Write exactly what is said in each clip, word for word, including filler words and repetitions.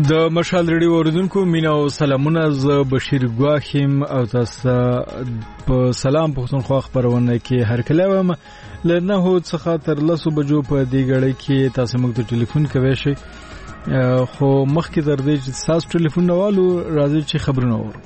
د مشال ریډیو اوریدونکو مینا او سلامونه، ز بشیر ګواخیم او تاسو په سلام پښتونخوا خبرونه کې هر کله وم لنه هو څخه تر لسو بجو په دې غړې کې تاسو موږ ته ټلیفون کوي شي، خو مخکې تر دې چې تاسو ټلیفون نوالو راځي چې خبرونه اورو.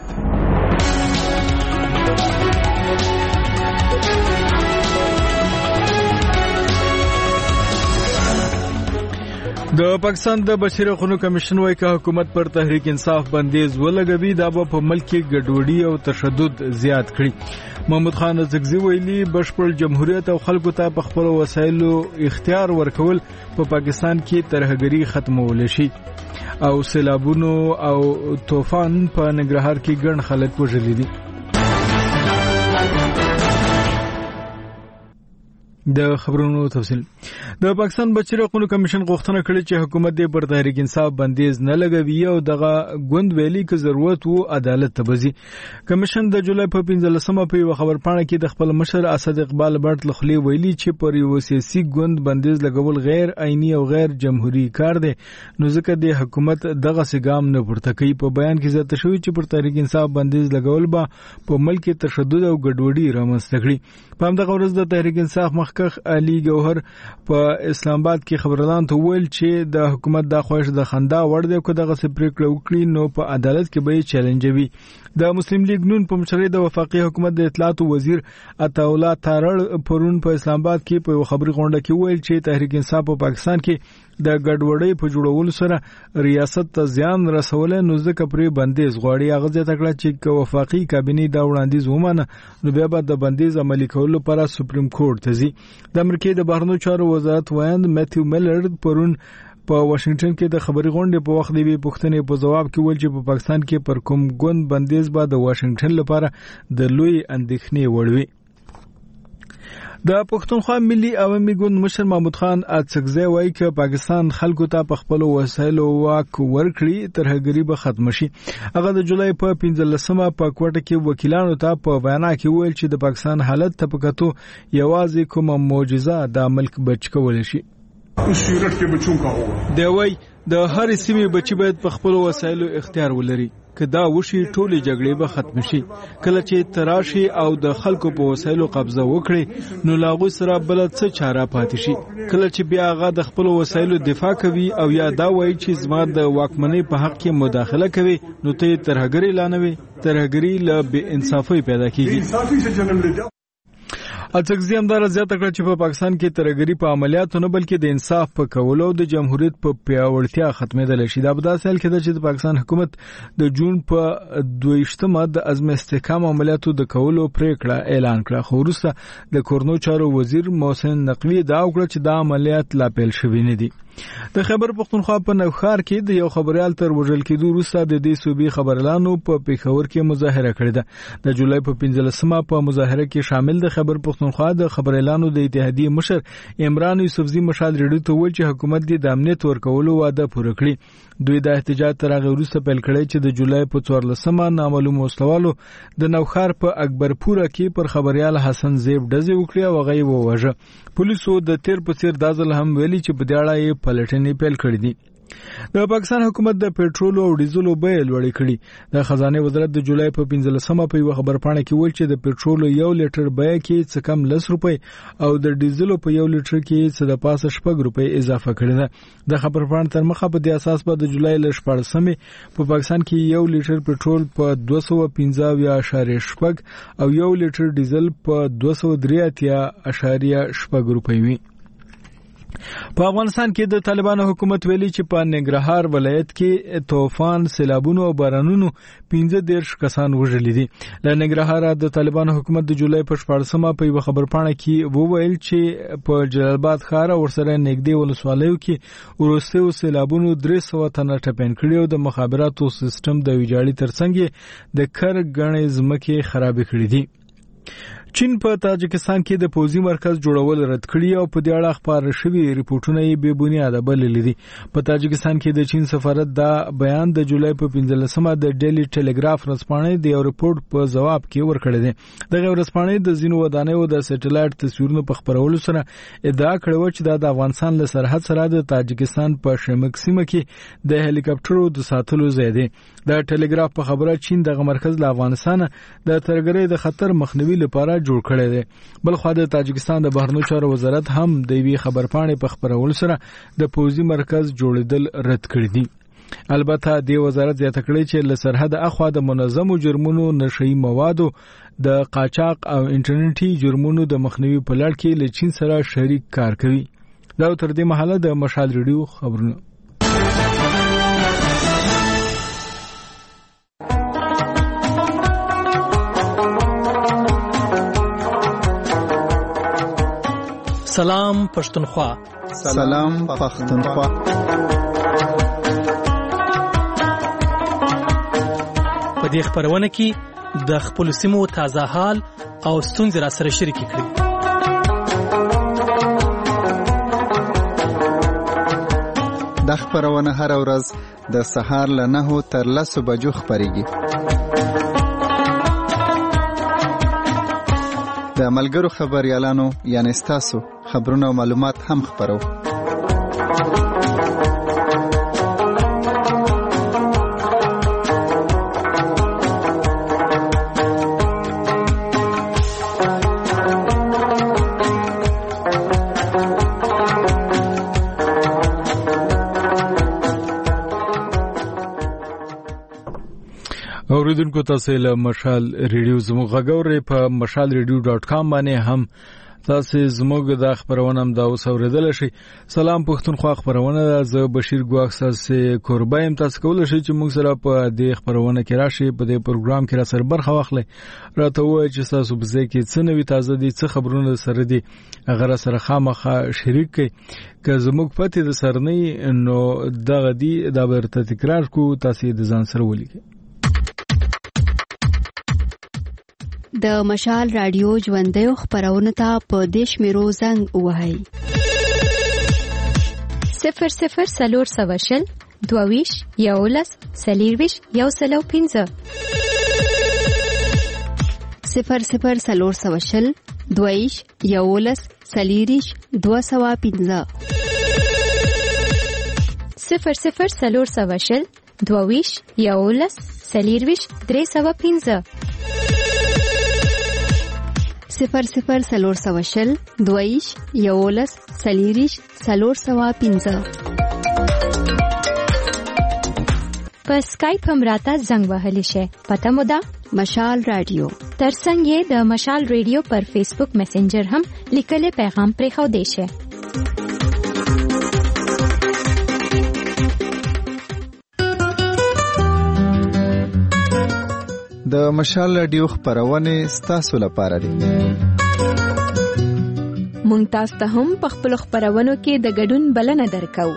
د پاکستان د بشري حقوقو کمیشن وايي چې حکومت پر تحریک انصاف بندیز ولګوي دا په ملک کې ګډوډي او تشدد زیات کړي. محمود خان زګزی ویلي بشپړ جمهوریت او خلکو ته په خپل وسایلو اختیار ورکول په پاکستان کې ترهګری ختمول شي او سیلابونو او طوفان په ننګرهار کې ګڼ خلک وژلي دي. د خبرونو تفصیل. د پاکستان بشري حقوقو کمیشن غوښتنه کړې چې حکومت دې پر تحریک انصاف بندیز نه لګوي او دغه غوند ویلي چې ضرورت وو عدالت ته بزي. کمیشن د جولای په پنځلسمه په یو خبر پاڼه کې د خپل مشر اسد اقبال بټ لخلی ویلي چې پر یو سیاسي غوند بندیز لګول غیر آئینی او غیر جمهوریت کار دی، نو ځکه د حکومت دغه سګام نه پورته کوي. په بیان کې زیاته شوی چې پر تحریک انصاف بندیز لګول به په ملک کې تشدد او ګډوډي رامنځته کړي. په همدغه ورځ د تحریک انصاف مخکښ علي ګوهر په اسلام آباد کې خبرلان ته ویل چې د حکومت د خواهش د خندا وړ دی، که دغه پریکړه وکړي نو په عدالت کې به چیلنجوي. د مسلم لیگ نون په مشرۍ د وفاقي حکومت د اطلاعات وزیر عطاءالله تارړ پرون په اسلام آباد کې په خبري غونډه کې ویل چې تحریک انصاف په پاکستان کې د ګډوډۍ په جوړولو سره ریاست ته زیان رسول، نو ځکه پرې بندیز غواړي. هغه ځای تکړه چې وفاقي کابینې دا وړاندیز ومنه نو بیا به د بندیز عملي کولو لپاره سپریم کورټ ته ځي. د امریکا د بهرنیو چارو وزارت وایند میتیو میلر پرون په واشنگټن کې د خبري غونډې په وخت دی پوښتنې په جواب کې ویل چې په پاکستان کې پر کوم ګوند بندیز به د واشنگټن لپاره د لوی اندېښنې وړ وي. د پښتونخوا ملي عوامي ګوند مشر محمود خان اڅکزی وایي چې پاکستان خلکو ته په خپل وسایلو واک ورکړي ترهګری به ختم شي. هغه د جولای په پنځلسمه په کوټه کې وکیلانو ته په بیان کې ویل چې د پاکستان حالت ته پکاتو یوازې کومه معجزه د ملک بچ کول شي. دی وایي د هر سیمې بچي باید په خپل وسایلو اختیار ولري، که دا وشي ټولې جګړې به ختم شي. کله چې تراشي او د خلکو په وسایلو قبضه وکړي نو لاغو سره بل څه چاره پاتې شي. کله چې بیا هغه د خپل وسایلو دفاع کوي او یا دا وایي چې زما د واکمنۍ په حق کې مداخله کوي نو ته ترهګری لانوي. ترهګری له بې انصافي پیدا کیږي. اڅکزی هم دا زیاته کړه چې په پاکستان کې ترهګری په عملیاتو نه بلکې د انصاف په کولو د جمهوریت په پیاوړتیا ختمېدل شي. دا په داسې حال کې ده چې د پاکستان حکومت د جون په دویشتمه د عزم استحکام عملیاتو د کولو پریکړه اعلان کړه، خو وروسته د کورنو چارو وزیر محسن نقوی دا وکړه چې دا عملیات لا پیل شوي نه دي. د خیبر پختونخوا په نوښار کې د یو خبريال تر وژل کېدو وروسته د دې صوبې خبرلانو په پیښور کې مظاهره کړې ده. د جولای په پنځلسمه په مظاهره کې شامل د خیبر پختونخوا د خبرلانو د اتحادیې مشر عمران یوسفزي مشال ریډیو ته ویل چې حکومت د امنیت ورکولو وعده پوره کړي. دوی د احتجاج تر هغه وروسته پیل کړی چې د جولای په څوارلسمه نامعلوم وسلوالو د نوښار په اکبرپوره کې پر خبريال حسن زیب ډزې وکړې او هغه یې ووژه. پولیسو د تیر په څیر دا ځل هم ویلي چې په دې اړه یې پلټنې پیل کړې دي. د پاکستان حکومت د پېټرول او ډیزلو بیې لوړې کړې. د خزانه وزارت د جولای په پنځلسمه په یو خبر پاڼه کې ویل چې د پېټرول یو لیټر بیه کې څه کم لس روپۍ او د ډیزلو په یو لیټر کې څه د پاسه شپږ روپۍ اضافه کړې ده. د خبر پاڼې تر مخه په دې اساس په د جولای ل شپږمه په پاکستان کې یو لیټر پېټرول په دوه سوه پنځه اویا اعشاریه شپږ او یو لیټر ډیزل په دوه سوه درې اتیا اعشاریه شپږ روپۍ وي. په افغانستان کې د طالبانو حکومت ویلي چې په ننګرهار ولایت کې طوفان، سیلابونو او بارانونو پنځه دیرش کسان وژلي دي. له ننګرهار د طالبانو حکومت د جولای په شپږمه په یو خبر پاڼه کې وویل چې په جلال آباد ښار او ورسره نږدې ولسوالیو کې وروستیو سیلابونو درې سوه تنه ټپین کړي او د مخابراتو سیستم د ویجاړي ترڅنګ د کر غنې ځمکې خرابې کړې دي. چین په تاجکستان کې د پوځي مرکز جوړول رد کړي او په دې اړه خبر شوی ریپورتونه یې بې بنیاده بللي دي. په تاجکستان کې د چین سفارت دا بیان د جولای په پنځلسمه د ډیلی ټیلیګراف رسپانې د یو ریپورت په جواب کې ورکړی دی. دغه رسپانې د ځینو ودانیو د سټلایټ تصویرونو په خبرولو سره ادعا کړې چې دا د افغانستان له سرحد سره د تاجکستان په شمک سیمه کې د هلیکاپټرو د ساتلو ځای دی. د ټیلیګراف په خبره چین دغه مرکز له افغانستان د ترګرۍ د خطر مخنیوي لپاره جوړ کړی دی. بل خو د تاجکستان د بهرنیو چارو وزارت هم د وی خبرپاڼې په خبرولو سره د پوځي مرکز جوړیدل رد کړی دی. البته د وزارت زیاته کړی چې له سرحد اخوا د منظمو جرمونو، نشئی موادو، د قاچاق او انټرنیټي جرمونو د مخنیوي په لړ کې له چین سره شریک کار کوي. دا تر دې مهاله د مشال ریډیو خبرونه. سلام پښتونخوا. سلام پښتونخوا. په دې خبرونه کې د خپل سیمو تازه حال او ستونزې را سره شریک کړئ. د خبرونه هر ورځ د سهار له نهو تر لسو بجو خبريږي. د ملګرو خبريالانو یعنی ستاسو خبرونه او معلومات هم خبرو. اوریدونکو تاسو له مشال ریډیو زموږ غږوري په مشال ریډیو ډاټ کام باندې هم تاسو زموږ د خبرونه هم دا اوسوریدل شي. سلام پښتونخوا خبرونه زه بشیر ګواخ تاسو قربایم. تاسو کولای شئ چې موږ سره په دې خبرونه کې راشي، په دې پروګرام کې را سره برخه واخلئ. راته وایي چې تاسو به ځکه څه نوي تازه دي، څه خبرونه سره دي، هغه سره خامخا شریک کړئ. که زموږ پته د سرنۍ نو دغه دی دا برته تکرار کو، تاسو د ځان سره ولیکئ. د مشال رادیو ژوندۍ خبرونه ته په دیش میرو زنګ وهاي صفر صفر سلور سواشل دوویش یولس سلیرویش یو سلو پینزه صفر صفر سلور سواشل دوویش یولس سلیریش دو سوا پینزه صفر صفر سلور سواشل دوویش یولس سلیرویش درې سوا پینزه صفر صفر سلور سواشل دویش یولس سلیریش سلور سوا پینزه. په سکایپ هم راته زنګ وهلی شي. پته مو ده مشال رادیو. ترڅنګ یې د مشال ریډیو پر فیسبوک میسنجر هم لیکلي پیغام پرې خو دی شي. د مشال رادیو خبرونه ستاسو لپاره دي. مونږ تاسو ته هم په خپل خبرونو کې د ګډون بلنه درکو.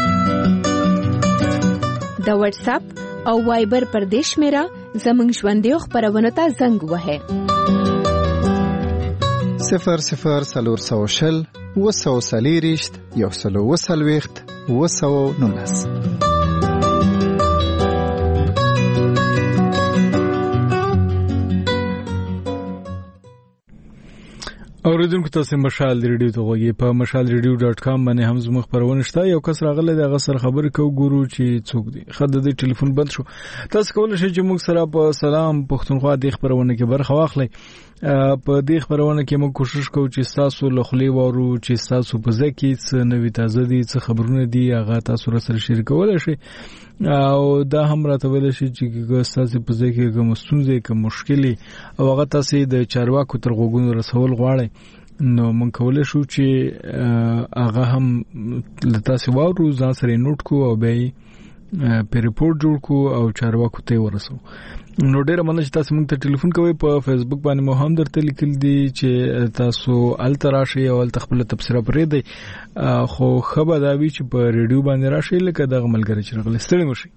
د واتس اپ او وایبر پر دیش میرا زمونږ ژوندۍ خبرونه ته زنګ وهه. صفر صفر سلور سوشل وسو سلیریشت یو سلو وسلويخت وسو نونس. اوریدونکو تاسو مشال ریډیو ته وګورئ. په مشال ریډیو ډاټ کام باندې هم زموږ خبرونه شته. یو کس راغلی د غسر خبرې کو ګورو چې څوک دی. خد د ټلیفون بند شو. تاسو کولای شئ چې موږ سره په سلام پښتونخوا د خبرونه کې برخه واخلئ. په دې خبرونه کې موږ کوشش کوو چې تاسو له خلی وورو چې تاسو په ځکه څه نوې تازه دي، څه خبرونه دي، هغه تاسو سره شریکولای شئ. او دا هم راته ویل شي چې تاسو په ځکه کوم ستونزې، کوم مشکلې او هغه تاسو د چارواکو تر غوګونو رسول غواړئ، نو مونږ کولای شو چې هغه هم تاسو وورو، ځان سره نوٹ کو او به په ریپورت جوړ کو او چارواکو ته ورسو. نو ډیره مننه چې تاسو موږ ته ټلیفون کوئ. په فیسبوک باندې مو هم درته لیکل دي چې تاسو الته راشئ او الته خپل تبصره پرې دی، خو خبر دا وی چې په ریډیو باندې راشئ لکه دغه ملګری چې راغلی. ستړي مشي.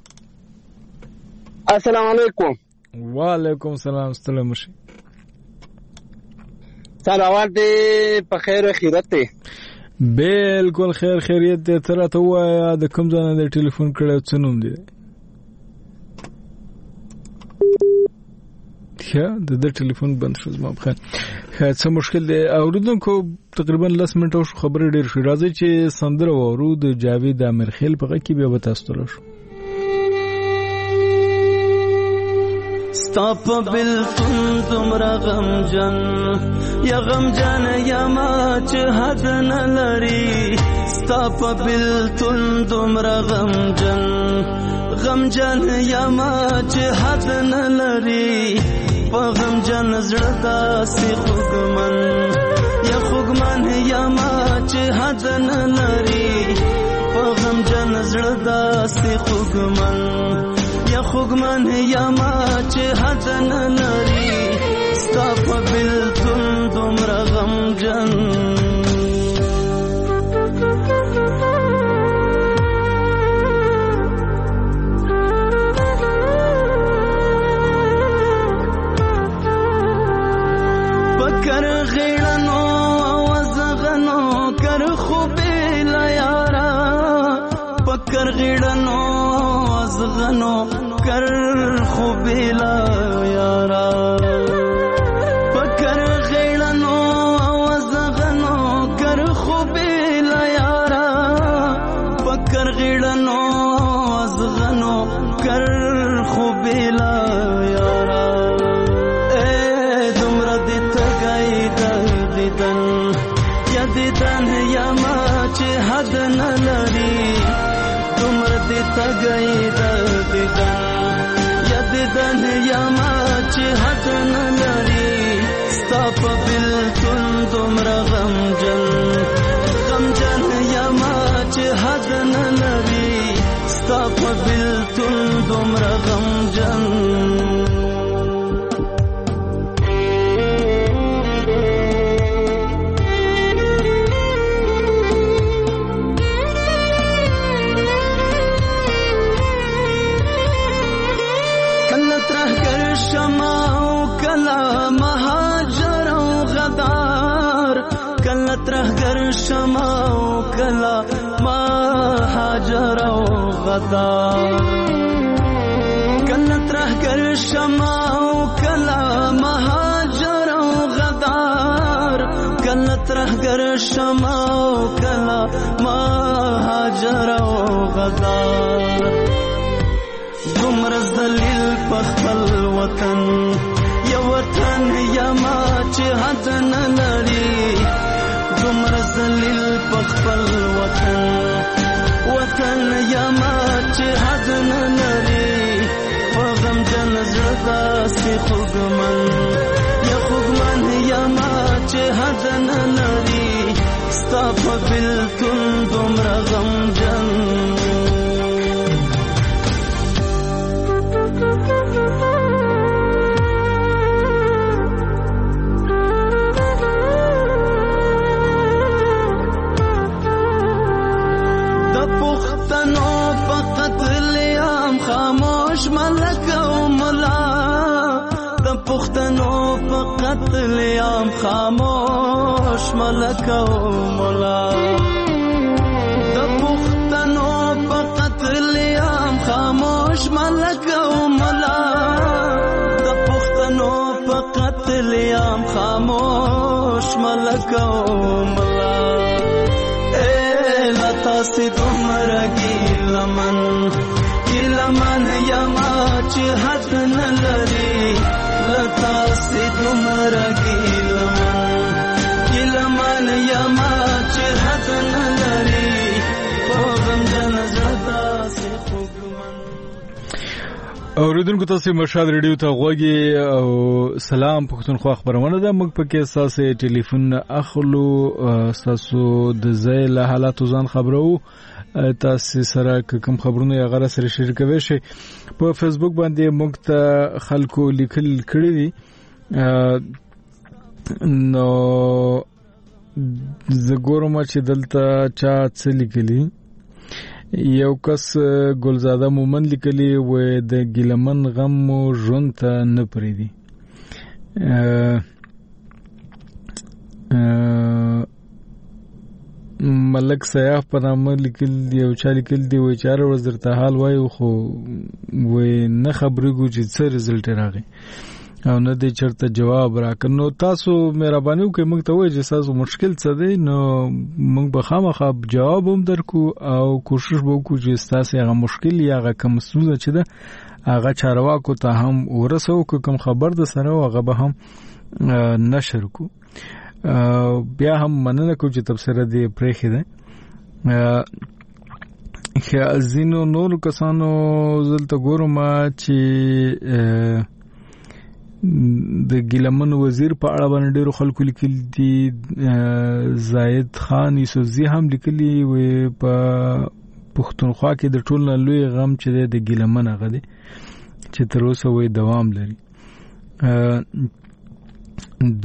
السلام علیکم. وعلیکم السلام. ستړي مشي. سلامات دی په خیر او خیرت دی. بالکل خیر خیریت دی. تر ته وایا د کوم ځای نه ټلیفون کړو څه نوم دی؟ ښه د د ټلیفون بند شو زما بخیر. څه مشکل دی اوریدونکو؟ تقریبا لس منټه شو خبرې ډېر شو. راځي چې سندره واورو د جاوید امرخیل په غږ کې بیا به تاسو ته راشو. ستا په بلتون دومره غمجن یا غمجن یما چې حد نه لري. ستا په بلتون دومره غمجن غمجن یما چې حد نه لري. په غمجن زړه داسې خوږمن یا خوږمن یما چې حد نه لري. په غمجن زړه داسې خوږمن یا خوږمن یما چې حد نه لري. ستا په بلتون دومره غمجن پکر غیړنو وزغنو کر خوبې لا یارا. پکر غیړنو وزغنو کر خوبې لا یارا. پکر غیړنو وزغنو کر خوبې لا یارا. پکر غیړنو وزغنو کر خوبې لا یارا. اے دومره دې تګای د دیدن یا دیدن یما چې حد نه لري. دومره دې تګای د دیدن یا دیدن یما چې حد نه لري. ستا په بلتون دومره غمجن غمجن یما چې حد نه لري. ستا په بلتون دومره غمجن ترهګر شمع او کلا مهاجر او غدار. کله ترهګر شمع او کلا مهاجر او غدار. کله ترهګر شمع او کلا مهاجر او غدار. دومره ذلیل په خپل وطن یا وطن یما چې حد نه لري. دومره ذلیل په خپل وطن وطن یما چې حد نه لري. په غمجن زړه داسې خوږمن یا خوږمن یما چې حد نه لري. ستا په بلتون دومره غمجن خاموش ملک او ملا. د پښتنو په قتل عام خاموش ملک او ملا. د پښتنو په قتل عام خاموش ملک او ملا. د پښتنو په قتل عام خاموش ملک او ملا. اے لتا سي دومره ګیلمن ګیلمن یما چې حد نه لري. لتا سي دومره ګیلمن ګیلمن یما چې حد نه لري. په غمجن زړه سي خوږمن. اوریدونکو تاسو مرشد ریډیو ته غوږی او سلام پښتونخوا خبرونه ده. موږ پکې تاسو ټلیفون اخلو. تاسو د ځای له حالاتو ځان خبرو. تاسو سره کوم خبرونه یا غره سره شریکوي شي. په فیسبوک باندې موږ ته خلکو لیکل کړی دي. نو زګورم چې دلته چا څه لیکلي. یو کس ګلزاده مومن لیکلي و د ګیلمن غم ژوند ته نه پریدي. ملک سیاف په نامه لیکل دی او چا لیکل دی وای چار ورځ درته حال وایو خو وای نه خبرېږو چې څه رزلټ راغی او نه دی چرته جواب راکړ. نو تاسو مهرباني وکړئ موږ ته وایئ چې تاسو مشکل څه دی نو موږ به خامخا جواب هم درکو او کوشش به وکړو چې ستاسې هغه مشکل یا هغه کوم ستونزه چې ده هغه چارواکو ته هم ورسوو که کوم خبر در سره و هغه به هم نشر کو. بیا هم مننه کوم چې تبصره دې پرېښې ده. ځینو نورو کسانو دلته ګورم چې د ګیلمن وزیر په اړه باندې ډېرو خلکو لیکل دي. زاید خان یوسفزي هم لیکلي وي په پښتونخوا کې د ټول نه لوی غم چې دی د ګیلمن هغه دی چې تر اوسه وایي دوام لري. د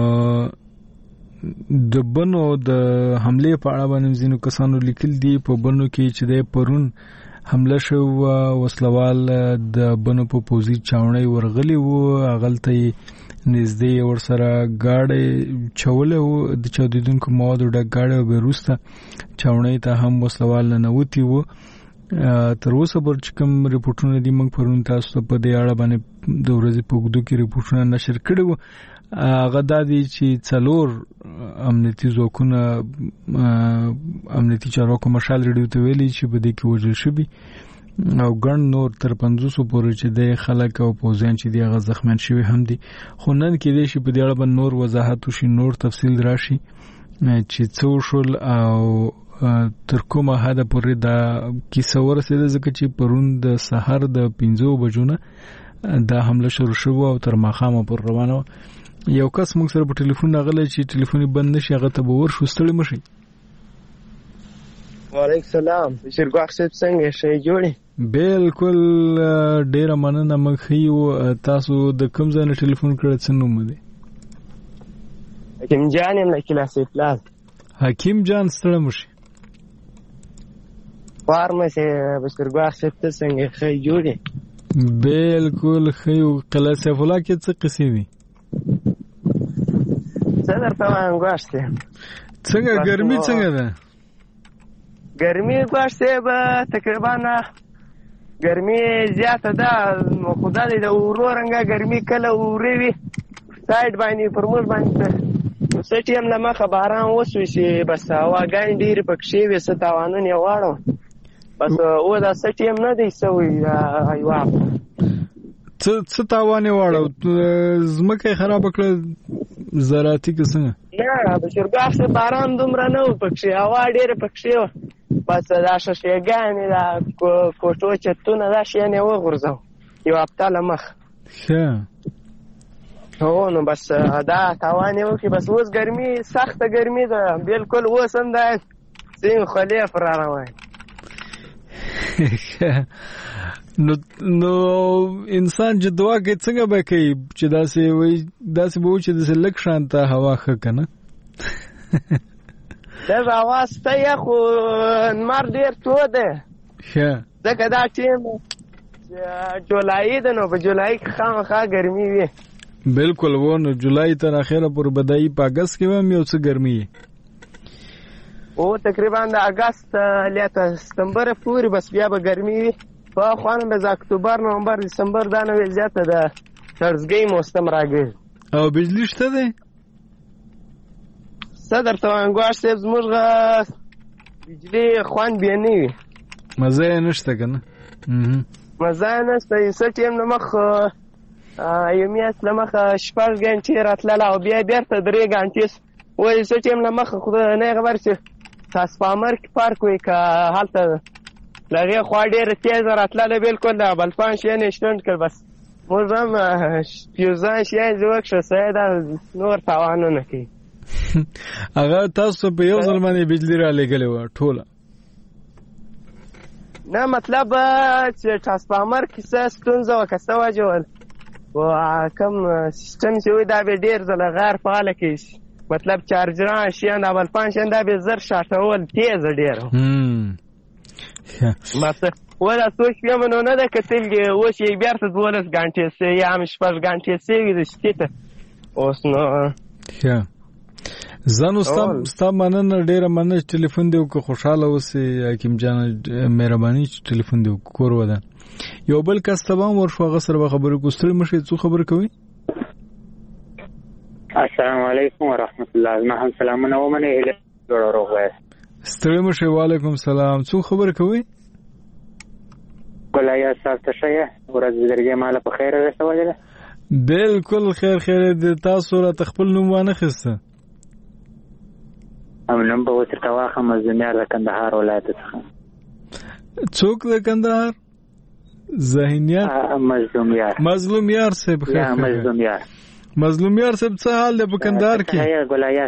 د بنو د حملې په اړه باندې ځینو کسانو لیکل دي په بنو کې چې دی پرون حمله شو وسلوال د بنو په پوزي چاونۍ ورغلی وو هغلته نږدې ورسره گاډي چولې وو د چاودیدونکو موادو ډک گاډي او بیروسته چاونۍ ته هم وسلوال نه نوتی وو. تر اوسه پر کوم ریپورتونه دي موږ پرون تاسو ته په دې اړه باندې د ورځې په اوږدو کې ریپورتونه نشر کړي وو. هغه دا دي چې څلور امنیتي ځواکونه امنیتي چارواکو مشال ریډیو ته ویلي چې په دې کې وژل شوي او ګڼ نور تر پنځوسو پورې چې د خلک او پوځیان چې دي هغه زخمیان شوي هم دي. خو نن کېدای شي په دې اړه باندې نور وضاحت وشي نور تفصیل راشي چې څه وشول او تر کومه حده پورې دا کیسه ورسېده ځکه چې پرون د سحر د پنځو بجو نه دا حمله شروع شوه او تر ماښامه پورې روانه وه. یو کس موږ سره په ټلیفون راغلی چې ټلیفون بند نشي هغه ته به ورشو ستړي مشي. وعلیکم سلام شیرګواخ صاحب څنګه شې جوړې؟ بالکل ډیره مننه. موږ خیو تاسو د کوم ځای نه ټلیفون کړی څه نوم دی؟ حکیم جان یم له کلاسې پلاس. حکیم جان ستړي مشي. فارمسي بشیرګواخ صاحب ته څنګه خې جوړې؟ بالکل خیو. قلعه سیف الله کې څه قصې دي؟ څه درته وایم ګواښ صاحب. څنګه ګرمي څنګه ده؟ ګرمي ګواښ صاحب تقریبا ګرمي زیاته ده خو دا د اورو رنګه ګرمي کله اورې وي سایډ باندې پر موږ باندې سټي هم له مخه باران وسوي چې بس هواګانې ډېرې پکښې وي څه تاوانونه یې واړو بس او دا سټي هم نه دی سوی حیوان څه څه تاوان یې واړو ځمکه یې خرابه کړه زراعتي که څنګه؟ نه بشیرګاف صاحب باران دومره نه و پکښې هوا ډېره پکښې وه بس دا ششېګانې دا کوټو چتونه دا شیان یې وغورځو یو هفته له مخ ښه هو نو بس دا تاوان یې وکړي بس اوس ګرمي سخته ګرمي ده بالکل اوس هم دا ځینې خولې پر را روان نو نو انسان چې دعا کوي څنګه به کوي چې داسې وایي داسې به وایي چې داسې لږ شانته هوا ښه که نه لږ هوا سته یه خو لمر ډېر تود دی ښه ځکه دا ټیم جولایي ده نو په جولایي کې خامخا ګرمي وي بالکل و نو جولای تر اخره پورې بدایي په اګست کې هم یو څه ګرمي او تقریبا د اګست له تر ستمبر پورې بس بیا به ګرمي وي په خوانم به اکتوبر نومبر دسمبر دا نو زیاته ده سرزګي موسم راګي او بجلی شته ده صدر ته انګواش سیب زموږ بجلی خوان بینی مزه نشته کنه مزه نشته سټیم نو مخ یومیاس لمخ شپږ غنټې راتلله او بیا بیرته درې غنټې وای سټیم لمخ خو نه خبر چې تاسو په امریکا پارک وای کا حالت لغه خو ډېر تیز راتلله بالکل دا بلفان شي نه شتند کړ بس موږ هم پیوزان شي زوښ ساده نور تاوان نه کوي هغه تاسو په یو ځل باندې بجلی را لګلې و ټوله نه مطلب چې ترانسفارمر کې څه ستونزه وکړه واجول و کوم سیستم چې وي دا به ډېر ځله غیر فعال کیږي مطلب چارجران شیان اول پنځه شنده به زر شاټول تیز ډېر ماته ولا سوچ یم نو نه ده کتلګي اوس یې بیرته دولس غنټې سي یا هم شپږ غنټې سي د شته اوس نو ښه زانو ستا ستا مننه ډیره مننه چې ټلیفون دی او خوشاله اوسې حکیم جان مهرباني چې ټلیفون دی کور ودا یو بل کس تبام ورشو هغه سره خبرې کوستل مشه څو خبر کوي السلام علیکم ورحمت الله ما هم سلامونه ومنه اله جوړ روغه ستړي مشه وعلیکم سلام څو خبر کوي ګلایا صاحب ته شه ورځ درګه مال په خیر رسوله بالکل خیر خیر د تاسو را تخپل نوم وانه خسته امنم په وتر کواخه مزمیار د کندهار ولایت څخه څوک د کندهار ذهنیت مظلومیار مظلومیار صاحب خیر یا مظلومیار مظلومیار صاحب څه حال دی په کندهار کې یا ګلایا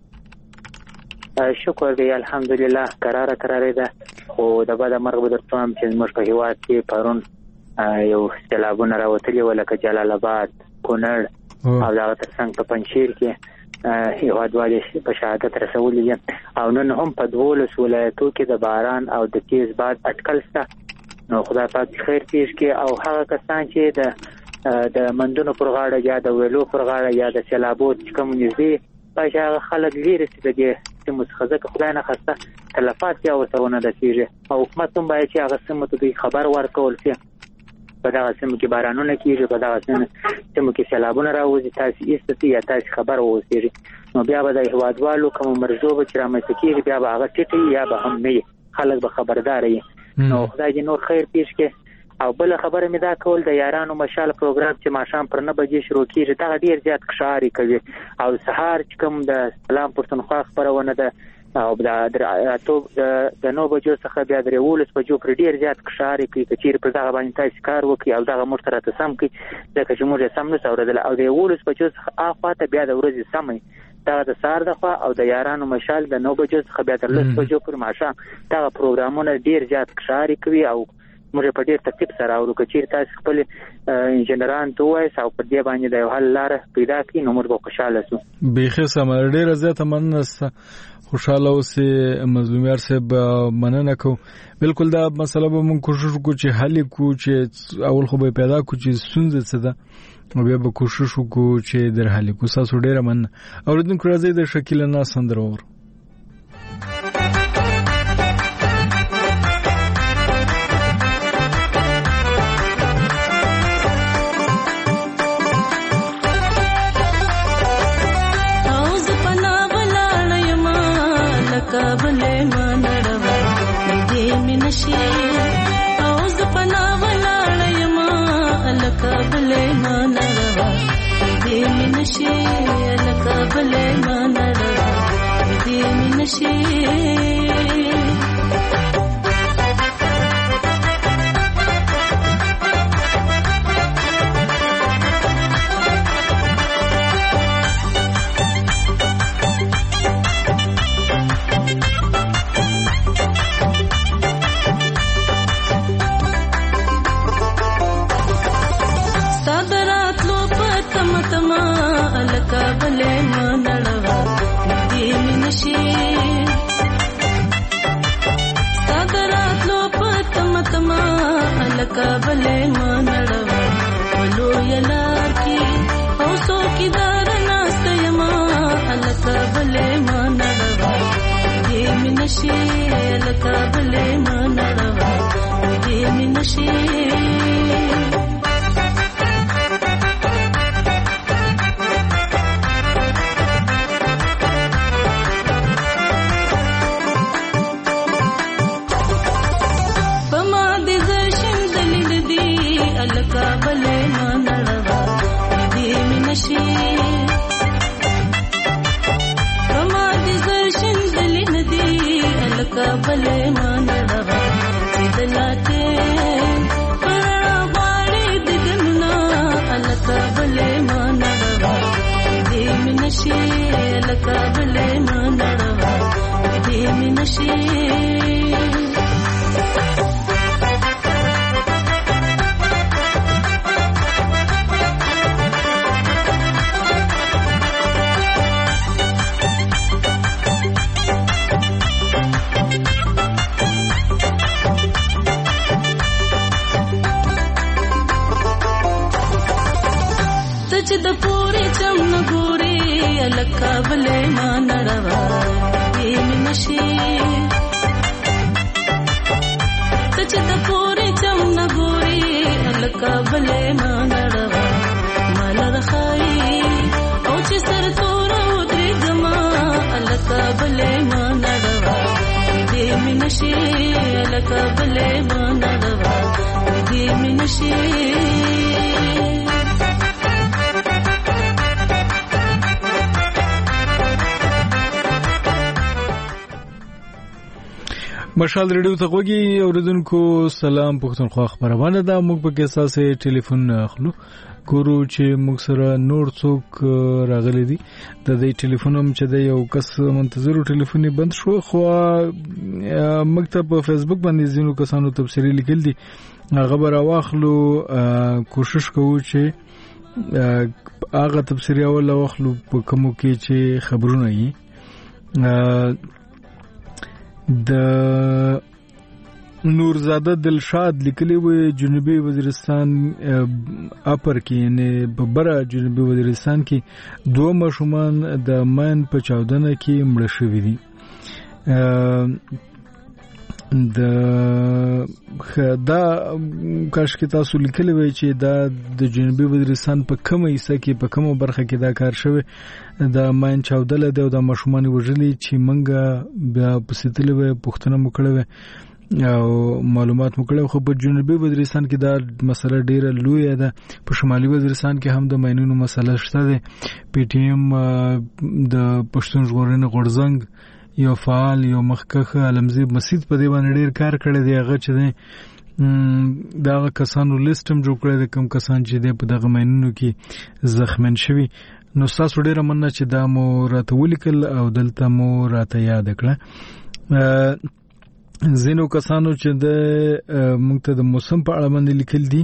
صاحب شکر دی الحمدلله قرار قرار ده خو د بعد مرغ به درتوم چې موږ په هیواد کې پرون یو سیلابونه راوتلي ولکه جلال آباد کونړ او دا ترڅنګ په پنځیر کې هیوادوالي په شهادت رسولي او نن هم په دولس ولایتو کې د باران او د تیز باد اټکل شته نو خدای پاک خیر پیښ کړي او هغه کسان چې د د مندونو پر غاړه یا د ویلو پر غاړه یا د سیلابو کوم نږدې پای هغه خلک لري چې د چې متخذک خدای نه خسته تلفات یا وسونه د تیږي او حکومت هم باید چې هغه سمته دوی خبر ورکول شي په دا سم کې بارانونه کیږي په دا سم کې سیلابونه راوځي تاسو ایستي یا تاسو خبر ووسیږي نو بیا به د هوادوالو کوم مرزوب چې رامته کیږي بیا به هغه ټټي یا به هم نه خلک به خبردار وي نو خدای دې نور خیر پیښ کړي او بل خبره مې دا کول د یارانو مشال پروګرام چې ماشام پر نه بجې شروع کیږي دا ډیر زیات خشاري کوي او سهار چې کوم د سلام پښتونخوا خبرونه ده او د اتوب د نو بجو څخه بیا درې ولس بجو پر ډیر زیات خشاري کوي چې پر دغه باندې تاسو کار وکړي او دغه مرتبه سم کوي ځکه چې موږ سم نه اوریدل او د ولس بجو څخه اخواته بیا د ورځې سمي دا د سار د خوا او د یارانو مشال د نو بجو څخه بیا تر لس بجو پر ماشام دغه پروګرامونه ډیر زیات خشاري کوي او موږ په ډیر ترتیب سره او کچیر تاسو خپل انجنيران ته وایي او په دې باندې د حل لار پیدا کړئ نو موږ به خوشاله شو بخیر سم ډیر زیات مننه خوشاله اوسې مظلومیار صاحب مننه کو بالکل دا مسله به موږ کوشش وکړو چې حل کو چې اول خو به پیدا کو چې ستونزه څه ده او بیا به کوشش وکړو چې در حل کو تاسو ډیر مننه اوریدونکو راځي د شکیل نه سندرور کابلې منړوا دې منشي او ز پنا ولاړې ما ال کابلې منړوا دې منشي ال کابلې منړوا دې منشي کابلې منړوا دې منشي صدرات لو پتم تما ال کابلې منړوا ولو یلار کی او سو کی دار ناستما ال کابلې منړوا دې منشي ال کابلې منړوا دې منشي کابلې منړوا دې منشي کما دې زرشن دلین دې ال کابلې منړوا دلاته پرواړې دګنا ال کابلې منړوا دې منشي ال کابلې منړوا دې منشي تچ د پوري چم نګوري الکا بلې ما نړوا دې منشي تچ د پوري چم نګوري الکا بلې ما نړوا مال رخای او چې سر تور ودري ګما الکا بلې ما نړوا دې منشي الکا بلې ما نړوا دې منشي مشال ریډیو ته غوږی اوریدونکو سلام پښتونخوا خبرونه ده موږ په کې اساسه ټلیفون اخلو ګورو چې موږ سره نور څوک راغلي دي د دې ټلیفون هم چې د یو کس منتظرو ټلیفون بند شو خو مکتب په فیسبوک باندې ځینو کسانو تفسیری لیکل دي هغه به راواخلو کوشش کوو چې هغه تفسیری اول واخلو په کومو کې چې خبرونه یې د نورزاده دلشاد لیکلی و جنوبي وزیرستان اپر کې یعنی په بره جنوبي وزیرستان کې دوه ماشومان د ماین په چاودنه کې مړ شوي دي د دا کاش کې تاسو لیکلی وای چې دا د جنوبي وزیرستان په کومه حصہ کې په کومه برخه کې دا کار شوی د ماین چاودله دی او د ماشومان وژلي چې منګه بیا پسیتلې وای پښتنه مکړه او معلومات مکړه خو په جنوبي وزیرستان کې دا مسله ډیره لوی ده په شمالي وزیرستان کې هم د ماینونو مسله شته ده پی ټی ایم د پښتون ژغورنې غورځنګ یو فعال یو مخکخ علمزیب مسجد په دی باندې ډیر کار کړی دی هغه چې دا کسانو لیستم جوړ کړی د کوم کسان چې دی په دغه ماینونو کې زخمن شوي نو تاسو ډیره مننه چې دا مو راته ولیکل او دلته مو راته یاد کړه زینو کسانو چې د موږ ته د موسم په اړه باندې لیکل دي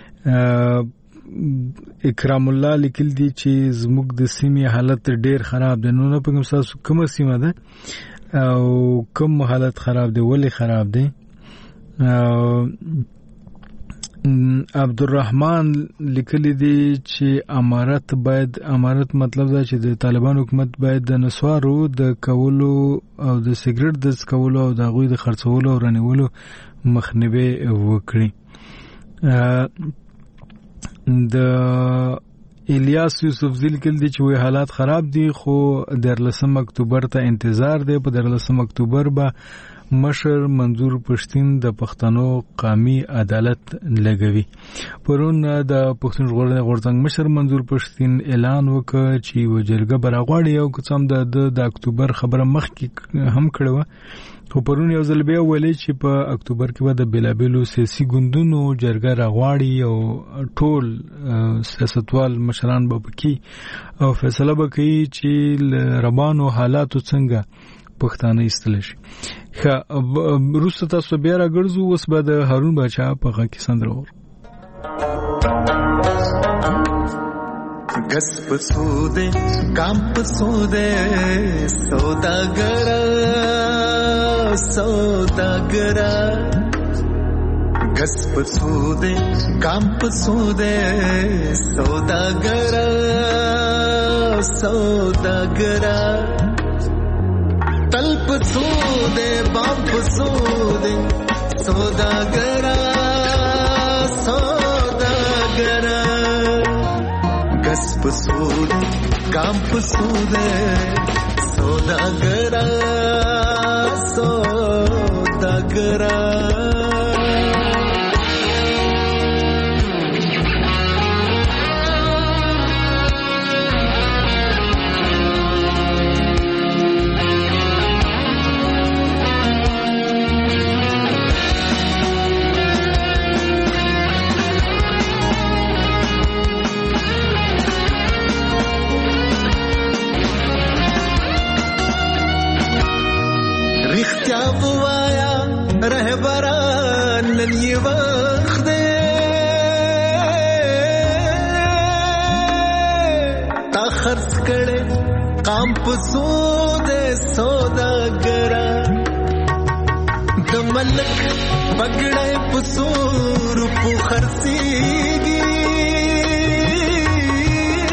اکرام الله لیکل دي چې زموږ د سیمې حالت ډیر خراب دی نو نه پکم تاسو کومه سیمه ده او کوم حالت خراب دی ولی خراب دی عبدالرحمن لیکلی دی چې امارت باید امارت مطلب دا چې د طالبان حکومت باید د نسوارو د کولو او د سیګریټ د څکولو او د غوی د خرڅولو او رانیولو مخنیوي وکړي د الیاس یوسف ذل کل دي چې وی حالات خراب دي خو د لسم اکتوبر ته انتظار دی په د لسم اکتوبر به مشر منظور پښتين د پښتنو قومي عدالت لګوي پرون د پښتون ژغورنې غورځنګ مشر منظور پښتين اعلان وکړ چې وجرګه برغواړي او کوم د د اکتوبر خبره مخکې هم کړو خو پرون یو ځل بیا ویلي چې په اکتوبر کې به د بلابلو سیاسي ګوندونو جرګه راغواړي او ټول سیاستوال مشران به پکې او فیصله وکړي چې ربانو حالاتو څنګه پښتانه ایستل شي خا روسته تاسو بیا راګرځو اوس به د هارون بچا په غا کې سندرور غس پسوده کام پسوده سوداګر سوداګر غس پسوده کام پسوده سوداګر سوداګر تلپ سودے بامپ سودے سوداگرا سوداگرا گسپ سودے کامپ سودے سوداگرا سوداگرا کام پسودے سوداگرا د ملک بگڑے پسور پو خرسیگی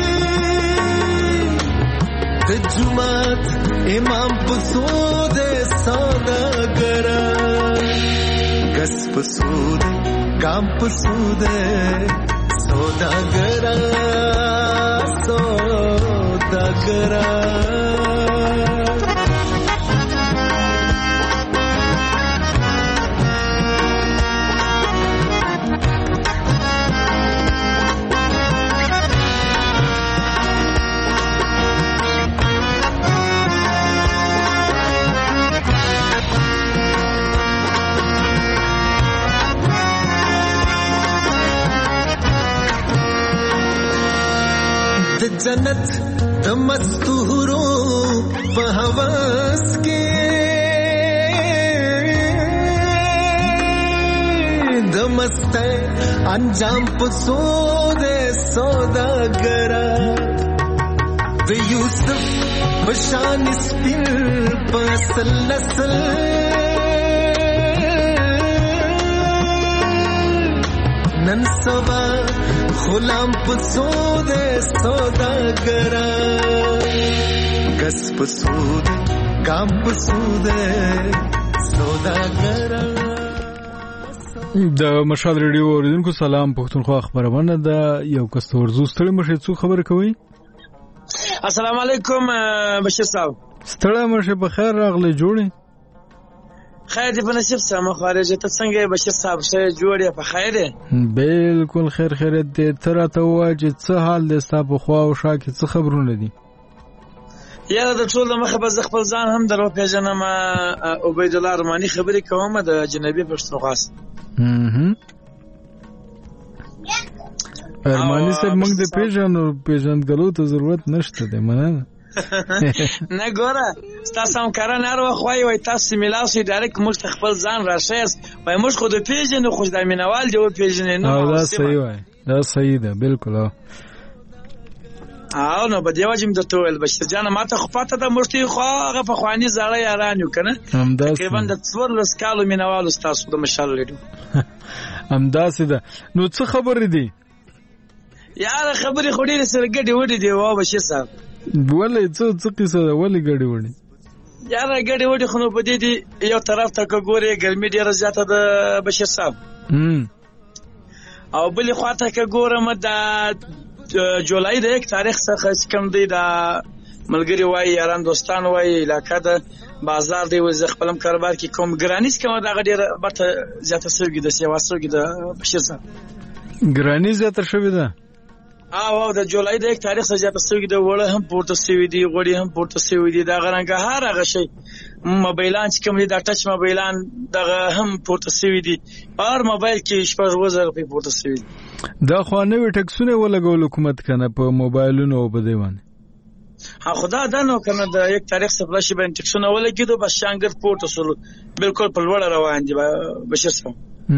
جنت امام پسود سوداگرا کس پسود کام پسود سوداگرا سوداگرا जन्नत द मस्तूरों बहवस के द मस्त अंजाम पसोदे सौदागरा द यूसुफ बशान स्पिल पसल नसल ननसवा غلام پسود سوداگرا کس پسود کام پسود سوداگرا. د مشال ریډیو اوریدونکو سلام. پښتونخوا خبرونه ده. یو کس ورزو ستړي مشه څو خبر کوي. السلام علیکم بشیر صاحب. ستړي مشه په خیر راغلی جوړي. خیر دې په نصیب سم خارجه ته څنګه بشیر صاحب شه جوړه په خیر دی. بالکل خیر خیر دې تر ته واجه څه حال دې ستاسو په خوا او شا کې څه خبرونه دي. یاره د ټول مخه به خپل ځان هم درو پیژنم. عبید الله رمانی خبرې کوم د جنبی پښتونخوا. هم ارمانی صاحب موږ د پیژنو پیژندګلو ته ضرورت نشته دی مننه. نه ګوره تاسو هم کاران هر وخت وایي وای تاسو میلاوسي ډایرکټ موږ خپل ځان راشئ وای موږ خو د پیژنو خو د مینوال دی و پیژنې نو دا صحیح وای دا صحیح ده بالکل. او نو بده واجب د توول بشیر جان ماته خو پاته د مشتي خو هغه په خواني زړه یاران یو کنه تقریبا د څور لس کالو مینوال تاسو د مشال لیدو همداسې ده. نو څه خبرې دي یار خبرې خو ډېرې سره ګډې وډې دی و بشیر صاحب. ولې څه څه قصه ده ولې ګډې وډې یاره ګډې وډې خو نو په دې دي یو طرف ته ګورې ګرمي ډېره زیاته ده بشیر صاحب او بلې خواته که ګورم د جولای د یک تاریخ څخه کم دی د ملګری وای یاران دوستان وای علاقه د بازار دی وز خپلم کاروبار کې کوم ګرانیز کوم دغه ډېره برته زیاته سوګي د سیوا سوګي د بشیر صاحب ګرانی زیاته شوې ده. او د جولای د یک تاریخ څخه زیاته سوګي د وړه هم پورته سوي دي غوړي هم پورته سوي دي دا غرانګه هر هغه شی موبایلان چې کوم دي د ټچ موبایلان دغه هم پورته سوي دي هر موبایل کې شپږ وزر په پورته سوي دي. دا خو نوې ټکسونه ولګول حکومت کنه په موبایلونو او په دیوان ها خدا دا نو کنه د یک تاریخ څخه شي باندې ټکسونه ولګیدو بس شانګر پورته سول بالکل په لوړ روان دي بشیر صاحب.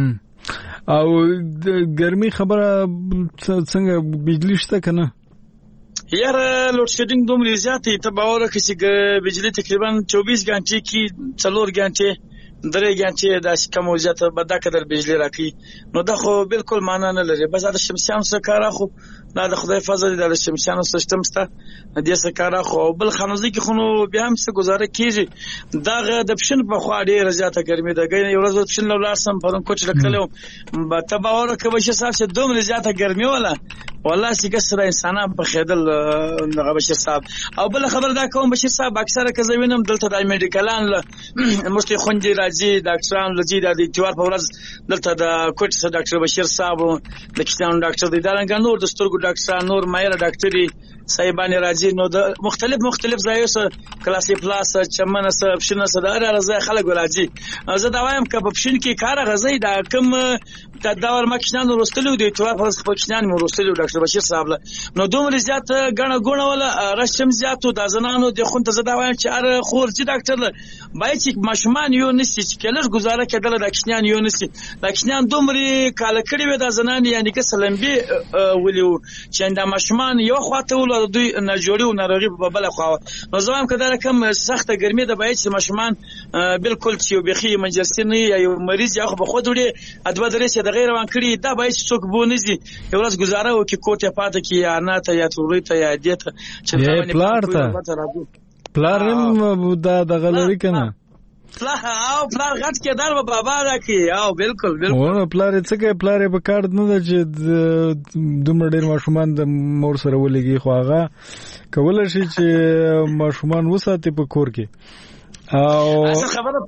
او ګرمي خبره څنګه بجلی شته کنه یار لوډ شیډینګ دومره زیاتې ته باور کې چې بجلی تقریبا چوبیس غنټې کې څلور غنټې درې غنټې د کم وجته بدا قدر بجلی راکې نو دا خو بالکل معنا نه لري. بس د شمسیان سره کار خو دا د خدای فضل د شمسیان سیستم سره د دې سره کار خو بل خنوزي کې خو بیا هم څه گزاره کیږي دا د پښن په خوا ډیره زیاته ګرمي ده ګین یو ورځ پښن لو لارسم پرون کوچ لکلو به تباور کوي چې صاحب چې دومره زیاته ګرمي ولا والله چې سره انسانان په خیدل دغه بشیر صاحب. او بل خبر دا کوم بشیر صاحب اکثره که زوینم دلته د میډیکلان مشتي خوندې راځي ډاکټران لږی د دیوار په ورځ دلته د کوټ سره ډاکټر بشیر صاحب د کیستان ډاکټر دی دا رنګ نور د سترګو ډاکټران نور مایر ډاکټري صاحبان راځي نو د مختلف مختلف ځایو سره کلاسي پلاس چمنه سره پښنه سره دا راځي خلک راځي. زه دا وایم که په پښن کې کار غزي دا کوم د داور مکشنان ورستلو دی توه پر پښنان ورستلو ډاکټر بشیر صاحب نو دومره زیات غنه غونه ولا رشم زیاتو د زنانو د خونته زه دا وایم چې ار خورجی ډاکټر باید چې ماشومان یو نسی چې کلر گزاره کړل د کشنان یو نسی د کشنان دومره کال کړي و د زنان یعنی که سلمبي ولیو چې د ماشومان یو خواته ول دوی نه جوړي او ناروغي په بل خوا نو زمام کده کم سخته ګرمي د باید چې ماشومان بالکل چې بخي منجرسي نه یو مریض یا خو خود وړي ادوه درې چې د غیر روان کړي دا باید څوک بونځي یو ورځ گزاره وکي کوټه پاته کې یا نه ته یا توري ته یا دیته چې پلار ته پلار هم دا دغه لري کنه پلار او پلار غټ کې دار بابا دا کی او بالکل بالکل ونه پلار څه کې پلار په کار نه ده چې دومره ډیر ماشومان د مور سره ولګي خو هغه کولای شي چې ماشومان وساتي په کور کې او اصل خبره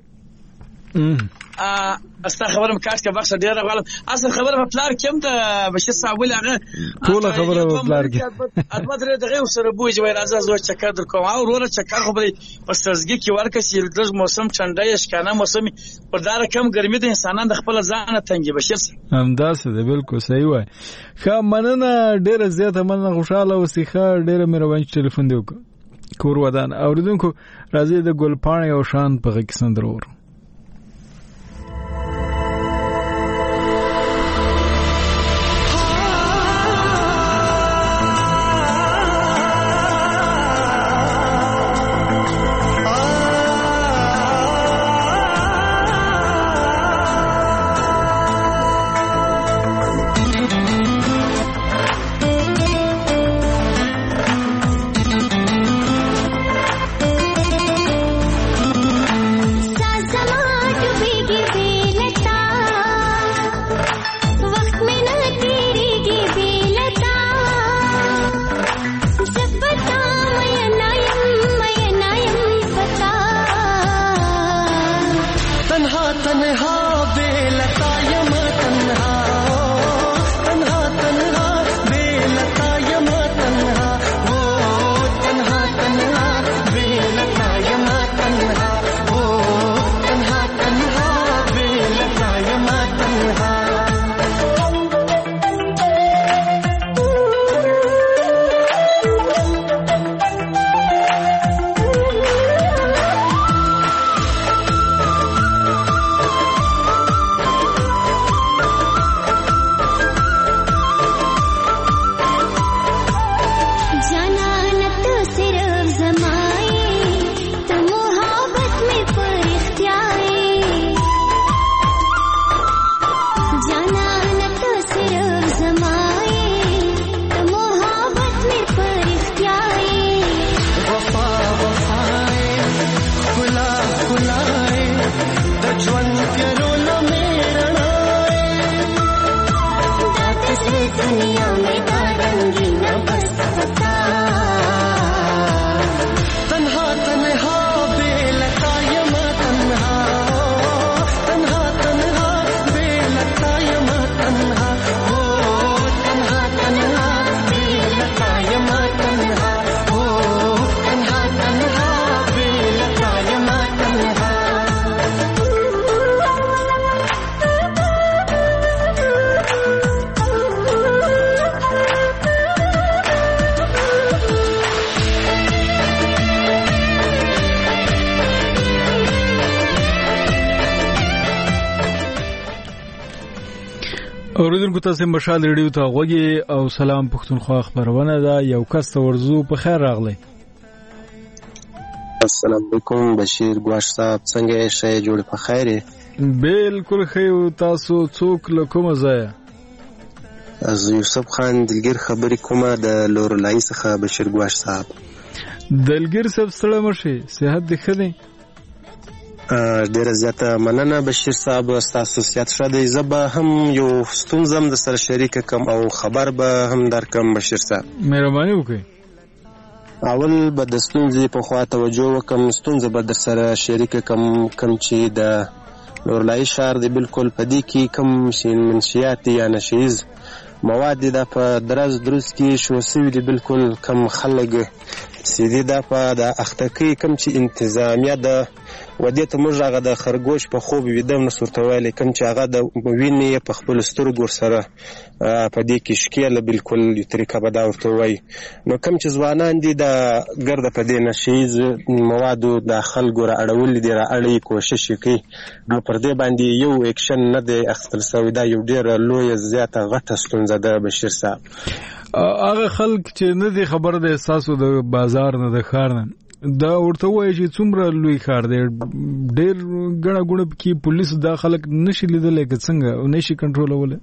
استا خبره مکاش کې بخښه ډیره غواړم اصل خبره په پلار کې هم د بشیر صاحب ول هغه ټول خبره په پلار کې البته دغه سره بوج وای راځه زو چکر در کوم او وروره چکر خو به پسرزګي کې ورکه چې د موسم چنډای شکانه موسم پر دار کم ګرمي د انسانان د خپل ځان تنګي بشیر همداسې ده بالکل صحیح وای خا مننه ډیره زیاته مننه خوشاله اوسېخه ډیره مهرباني ټلیفون دی وکړه کور ودان اوریدونکو راځي د ګلپاڼې او شان په غږ کې سندره ورو اوریدونکو تاسو مشال ریډیو ته غوږی او سلام پښتونخوا خبرونه ده یو کس ته ورزو په خیر راغلی السلام علیکم بشیر ګواش صاحب څنګه شې جوړ په خیره بالکل خیو تاسو څوک له کومه ځای از یوسف خان دلګر خبرې کومه د لورلای څخه بشیر ګواش صاحب دلګر صاحب سلام شي صحت دې ښه دی ډیره زیاته مننه بشیر صاحب تاسو سیات شته زبا هم یو ستونزم د سره شریک کم او خبر به هم درکم بشیر صاحب مهرباني وکړئ اول به د ستونزې په خوا توجه وکم ستونزه به در سره شریک کم کم چې د لورلای شهر دی بالکل پدې کې کم شین منشیات یا نشیز مواد د په درز دروس کې شو سوي دی بالکل کم خلګ سیدی د په د اختکی کم چې انتظامیه د ودې ته موږ هغه د خرګوش په خوب ویدم نو صورت ویلې کوم چې هغه د وینې په خپل سترګو سره په دې کې شکیله بالکل یو طریقه به دا ورته وای نو کوم چې ځوانان دي د ګرد په دې نشیز موادو د خلکو را اړول دي را اړې کوشش کوي نو پر دې باندې یو اکشن نه دی اخستل سوی دا یو ډیر لوی زیاته غټه ستونزه ده بشیر صاحب هغه خلک چې نه دي خبر د احساسو د بازار نه د خار نه دا ورته وایي چې څومره لوی خار دی ډېر ګڼه ګوڼه کې پولیس دا خلک نشي لیدلی که څنګه او نشي کنټرولولی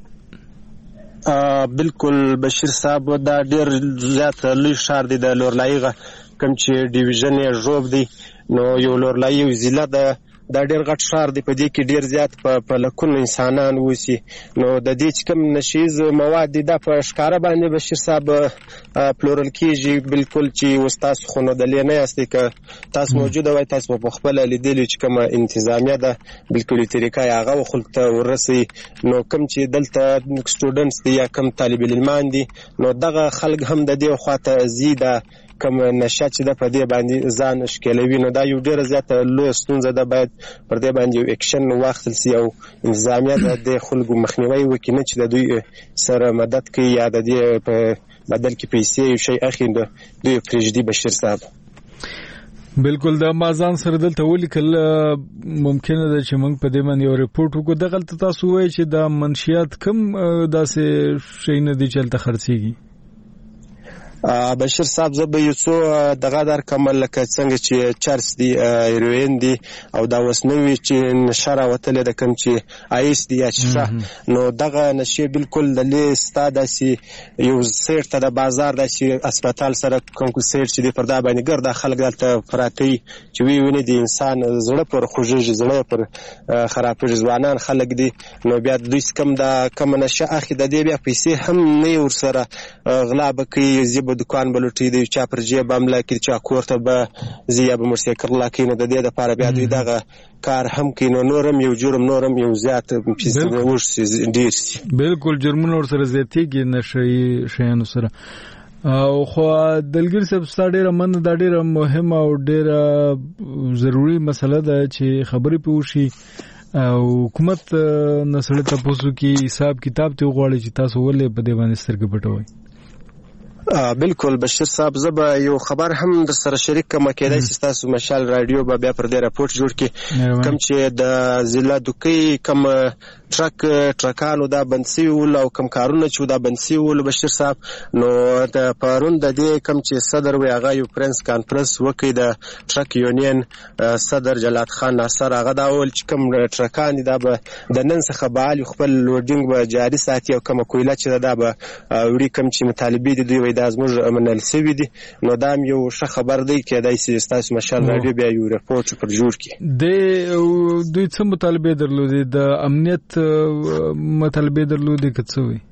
بالکل بشیر صاحب دا ډېر زیات لوی ښار دی د لورلایي کوم چې ډیویژن یې ژوب دی نو یو لورلایي یو ضلع ده دا ډېر غټ ښار دی په دې کې ډېر زیات په په لکونو انسانان اوسي نو د دې چې کوم نشیز مواد دي دا په ښکاره باندې بشیر صاحب پلورل کېږي بالکل چې اوس تاسو خو نو دلې نه یاستئ که تاسو موجوده وای تاسو په خپله لیدلي چې کومه انتظامیه ده بالکل طریقه یې هغه خلکو ته ورسوي نو کوم چې دلته سټوډنټس دي یا کوم طالب العلمان دي نو دغه خلک هم د دې خواته ځي ده کوم نشه چې د په دې باندې ځان ښکېلوي نو دا یو ډېره زیاته لویه ستونزه ده باید پر دې باندې یو اکشن واخیستل سي او انتظامیه د دې خلکو مخنیوی وکړي نه چې د دوی سره مدد کوي یا د دې په بدل کې پیسې یو شی اخلي نو دوی پرېږدي بشیر صاحب بالکل دا ما ځان سره دلته ولیکل ممکنه ده چې موږ په دې باندې یو ریپورټ وکړو دغلته تاسو وایئ چې دا منشیات کم داسې شی نه دي چې هلته خرڅېږي بشیر صاحب زه به یو څو دغه درکړم لکه څنګه چې چرس دي هیروین دي او دا اوس نوي چې نشه راوتلې ده کوم چې آیس دي یا شیشه نو دغه نشې بالکل دلې ستا داسې یو سیټ ته د بازار داسې اسپتال سره کوم سیټ چې دی پر دا باندې ګرده خلک دلته پراته وي چې وی ویني د انسان زړه پر خوږېږي زړه پر خرابېږي ځوانان خلک دي نو بیا دوی کم دا کومه نشه اخلي د دې بیا پیسې هم نه ورسره غلا به کوي زی به دکان به لوټي دی چا پر جیب حمله کوي چا کور ته به ځي یا به موټرسایکل لا کوي نو د دې دپاره بیا دوی دغه کار هم کوي نو نورم یو جرم نورم یو زیات پیسې ډېر سي بالکل جرمونه ورسره زیاتېږي نشه شیانو سره او خو دلګیر صاحب ستا ډېره مننه دا ډېره مهمه او ډېره ضروري مسله ده چې خبرې پې وشي او حکومت نه سړی تپوس وکړي حساب کتاب ترې وغواړي چې تاسو ولې په دې باندې سترګې پټوئ بالکل بشیر صاحب زه به یو خبر هم در سره شریک کوم کېدای شي ستاسو مشال رادیو به بیا پر دې راپورټ جوړ کړي کوم چې د ضلع دوکۍ کوم ټرک ټرکانو دا بند سوي ول او کوم کارونه چې دا بند سوي ول بشیر صاحب نو د پرون د دې کوم چې صدر وي هغه یو پرنس کانفرنس وکړي د ټرک یونین صدر جلات خان ناصر هغه دا ول چې کوم ټرکان دا به د نن څخه به خپل لوډینګ به جاري ساتي او کوم کویله چې دا به وړي کوم چې مطالبه دي دوی دا زموږ منل سوي دي نو دا یو ښه خبر دی کېدای شي ستاسو مشال رادیو بیا یو ریپورټ پر جوړ کړي د دوی څه مطالبه درلودې د امنیت مطالبه درلودې که څه وي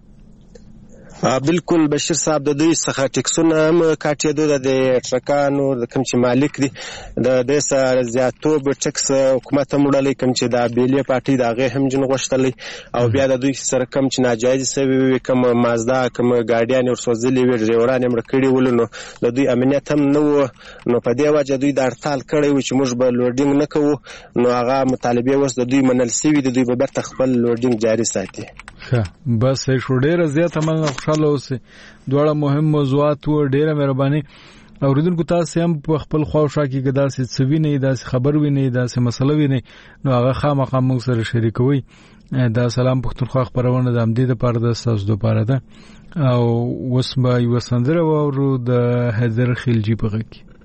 بالکل بشیر صاحب د دوی څخه ټیکسونه هم کاټېدو د ټرکانو د کوم چې مالک دي د دې سره زیاتوب ټیکس حکومت هم وړلی کوم چې د بیلې پارټۍ د هغې هم جن غوښتلی او بیا د دوی سره کوم چې ناجایز سوي وي کوم مازدا کوم ګاډیانې ورسوځلې وي ډریوران یې مړه کړي ول نو د دوی امنیت هم نه و نو په دې وجه دوی د هړتال کړی و چې موږ به لوډینګ نه کوو نو هغه مطالبې اوس د دوی منل سوي دي دوی به بیرته خپل لوډینګ جاري ساتي ښه بس شو ډېره زیاته مننه خوشحاله اوسئ دواړه مهم موضوعات و ډېره مهرباني اوریدونکو تاسو هم په خپل خواوشا کې که داسې څه وینئ داسې خبر وینئ داسې مسله وینئ نو هغه خامخا موږ سره شریکوئ دا سلام پښتونخوا خپرونه د همدې دپاره ده ستاسو دپاره ده او اوس به یوه سندره واورو د حیدر خلجي په غږ کې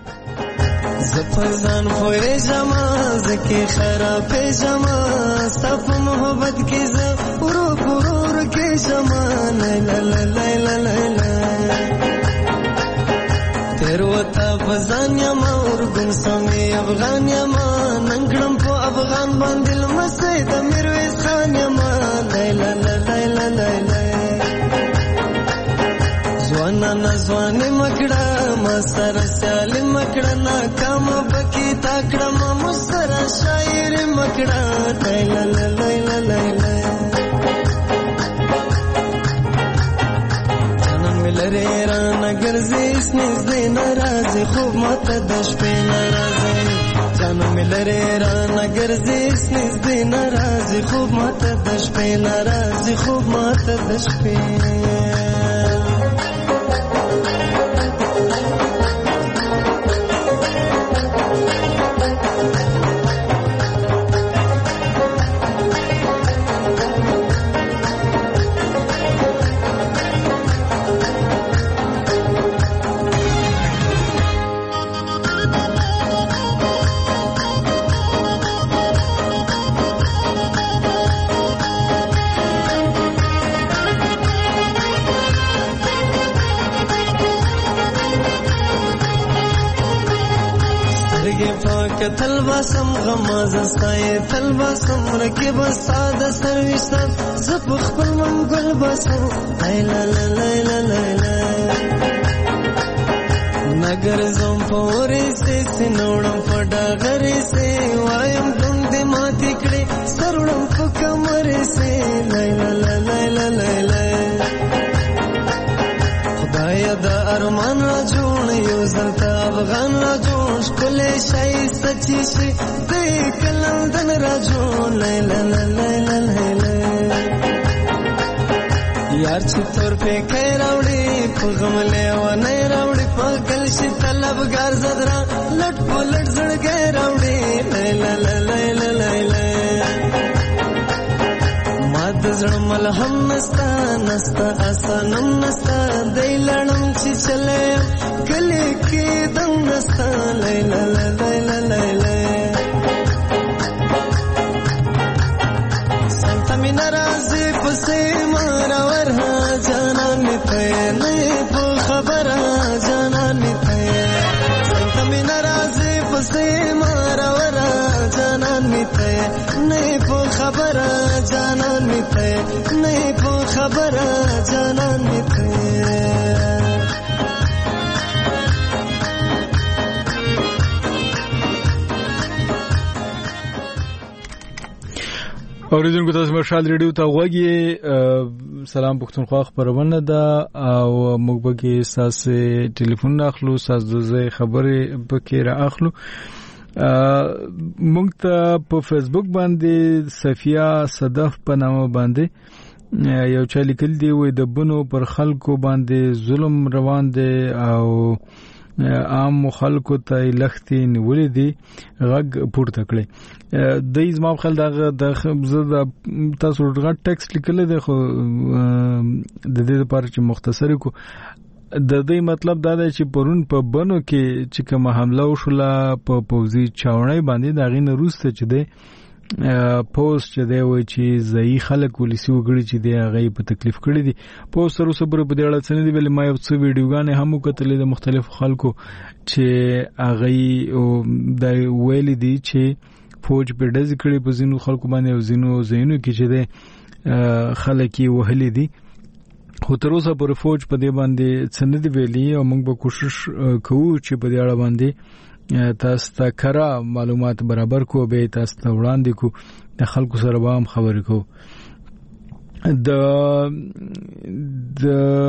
زپزان خوې زما زکه خراب زما ستف محبت کې ز ورو ورو کې زما لا لا لا لا لا تیر وتا فزان یما ورګن سمي افغان یما ننګړم په افغان باندې لمسې د میرویس خان یما لا لا لا لا لا زوانا نزوانی مکڑا ما سر سیالی مکڑا ناکام بکی تاکڑا ما مستر شایر مکڑا لیلا لیلا لیلا جانم ملری رانا گرزی اس نزدی نرازی خوب مات دش پی نرازی جانم ملری رانا گرزی اس نزدی نرازی خوب مات دش پی نرازی خوب مات دش پی سترګې پاک تل باسم غماز ستای تل باسم رکب استاد سرویس ز په خپل منګل باسم لا لا لا لا لا نګر زم پورې سي سنوړم پډا غري سي وایم دم دې ماتې کړې سرړم په کمر سي لا لا لا لا لا خدای دا ارمان را جوړ یو زلتا افغان را جوړ کله شای سچي شي دې کلم دن را جوړ لا لا لا لا لا یار چې تور په کې راوړي په غم له و نه راوړي په گل شي طلبګار زدرا لټ پلټ زړګې راوړي لا لا لا لا لا ما د زړه ملهم نستا نستا اسانم نستا دای لړم چې چلے کله کې دم نستا لا لا لا لا لا سنت می ناراضي پسې مارا ورها جانا می ته نه په خبره جانا می ته سنت می ناراضي پسې مارا ورها جانا می ته نه په خبره جانا می ته نه په خبره جانا می ته اوریدونکو تاسو مشال ریډیو ته وګورئ. سلام پښتونخوا خبرونه ده او موږ به کې ساسه ټلیفون اخلو ساس د خبرې پکې را اخلو. موږ ته په فیسبوک باندې صفیه صدف په نامه باندې یو چا لیکل دی وې د بنو پر خلکو باندې ظلم روان دی او عام خلکو ته لختي نیولې دي غږ پورته کړي. د زما خپل دغه د زړه تاسو غږ ټیکست لیکل دی خو د دې لپاره چې مختصر کو د دې مطلب دا دی چې پرون په بنو کې چې کوم حمله وشوله په پوزي چاونۍ باندې دا غین روسته چې دی پوسټ چې دی وای چې زئی خلک ولسی وګړي چې دی هغه په تکلیف کړی دي. پوسټ سره صبر په دې اړه څه نه دی ویل. ما یو څو ویډیوګانې هم وکړلې د مختلفو خلکو چې هغه د ویل دي چې فوج په ډز کړي په زینو خلکو باندې او زینو زینو کې چې دی خلک یې وهلي دي. خو تر اوسه پر فوج په دې باندې څه نه دی ویلي او موږ به کوشش کوو چې په دې اړه باندې تاسو ته کره معلومات برابر کو به تاسو ته وړاندې کو د خلکو سره به هم خبرې کو. د د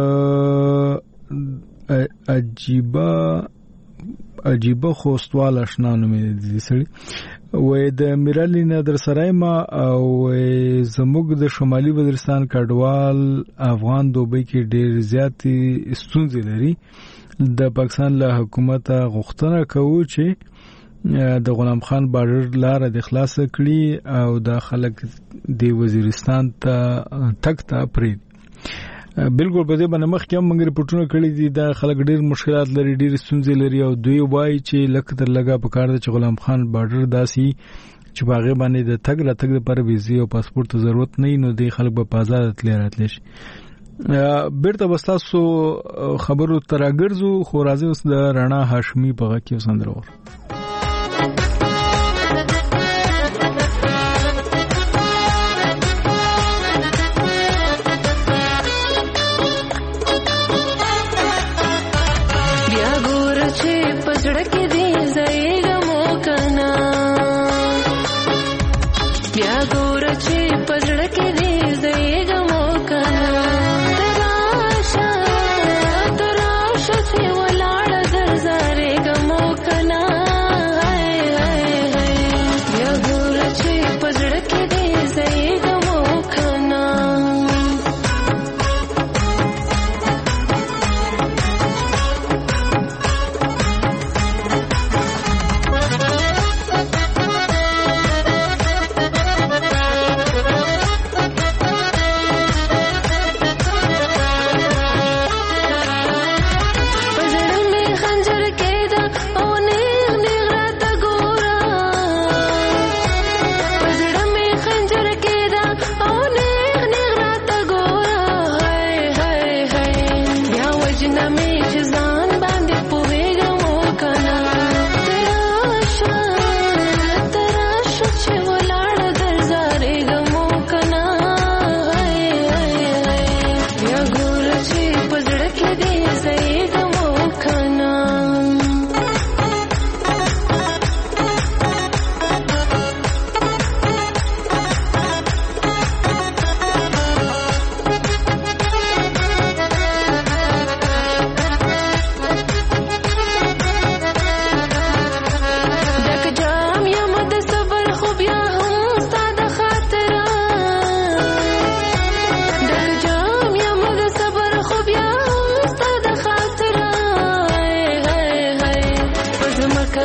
عجيبه عجيبه خوستوال آشنانو مې دي سړي وې د میرالي نادر سرايما او زموږ د شمالي وزیرستان کډوال افغان دوبۍ کې ډېر زیاتې ستونزې لري. د پاکستان له حکومت غوښتنه کوي چې د غلام خان بارډر لار د خلاص کړي او د خلک د وزیرستان ته تک ته پرې. بالکل په دې باندې مخکې هم موږ رپورټونه کړي دي د خلک ډېر مشکلات لري ډېر ستونزې لري او دوی وایي چې لکه تر لګا په کار د غلام خان بارډر داسي چې باغې باندې د تګ را تګ لپاره ویزه او پاسپورت ته ضرورت نه نو د خلک په آزاد تللی راتلی شي. بیرته بستاسو خبرو تراګرزو خو راځي اوس د رانا هاشمي په غږ کې وسندرور. بیا ګور چې پزړه کې دې زېګه مو کنا بیا ګور چې پزړه کې دې زېګه مو کنا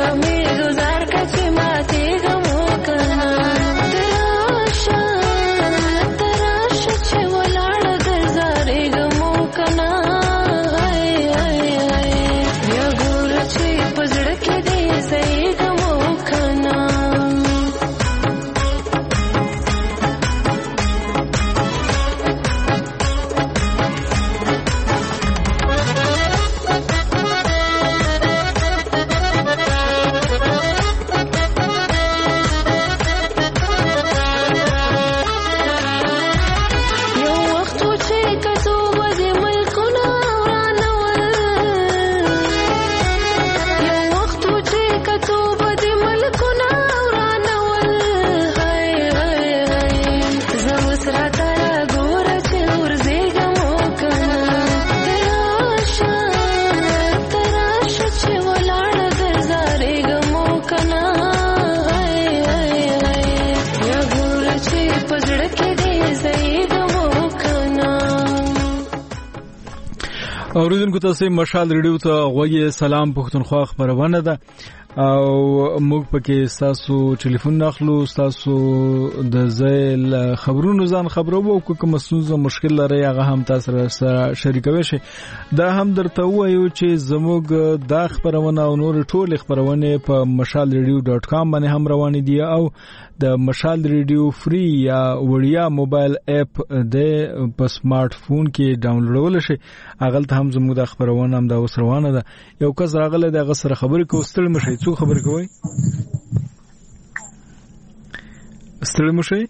می گذار کچی ماتی گمو کنا تراشا تراشا چه ولاړ گرزاری گمو کنا بیا ګور چې پزړه کې دې سې گمو کنا اوریدونکو تاسو مشال ریډیو ته غوږی سلام پښتونخوا خبرونه ده او موږ پکې تاسو ټلیفون ناخلو تاسو د زیل خبرونو ځان خبرو او کوم مسوزه مشکل لري هغه هم تاسو سره شریکوي شي دا هم درته وایو چې زموږ د خبرونه او نور ټول خبرونه په مشال ریډیو ډاٹ کام باندې هم روان دي او د مشال ریډیو فری یا وړیا موبایل اپ د په سمارټ فون کې ډاونلوډول شي هغه ته هم زموږ د خبرونه هم د وسروانه ده یو کس راغله د غسر خبرې کوستل مشي څو خبر کوي ستړي مشي